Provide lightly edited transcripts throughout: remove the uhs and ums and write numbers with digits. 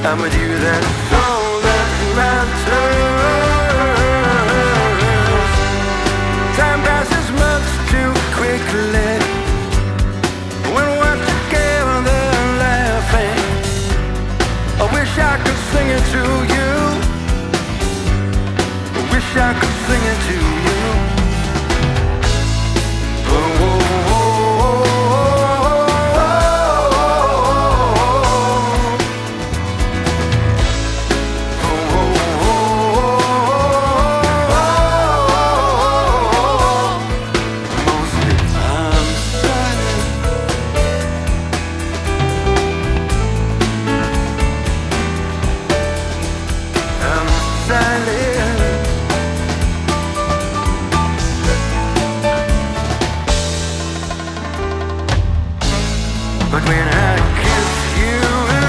I'm with you, that's all that matters. Time passes much too quickly when we're together laughing. I wish I could sing it to you. I wish I could sing it to you. Oh, oh, oh, but when I kiss you,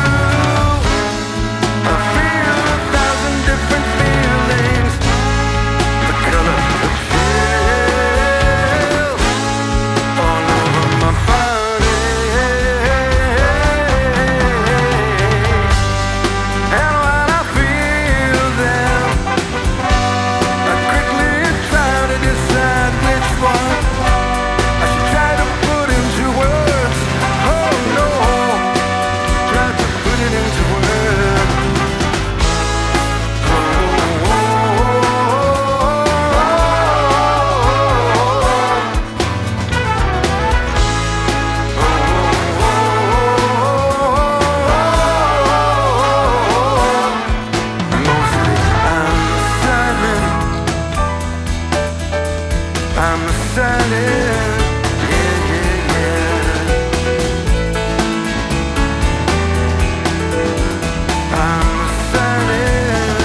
I feel 1,000 different feelings. The color of chill all over my body, and when I feel them, I quickly try to decide which one I should try to put into words. Oh no, try to put it into words. Oh, oh, mostly I'm silent, yeah, yeah, yeah. I'm silent.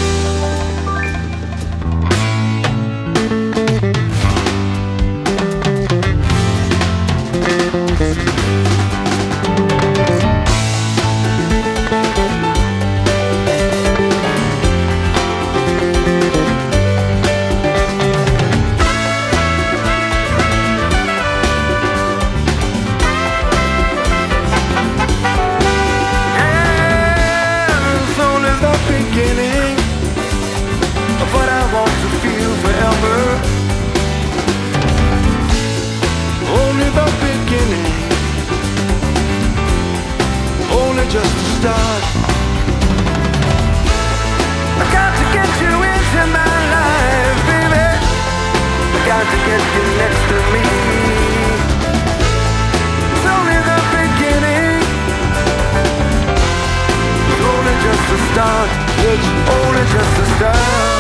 It's only the beginning of what I want to feel forever. Only the beginning, only just the start. I got to get you into my life, baby. I got to get you next to me. It's only the beginning, it's only just the start. It's only just the start.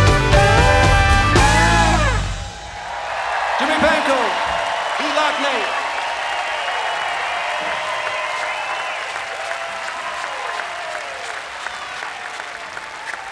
Jimmy Pankow, E-Lock Nate.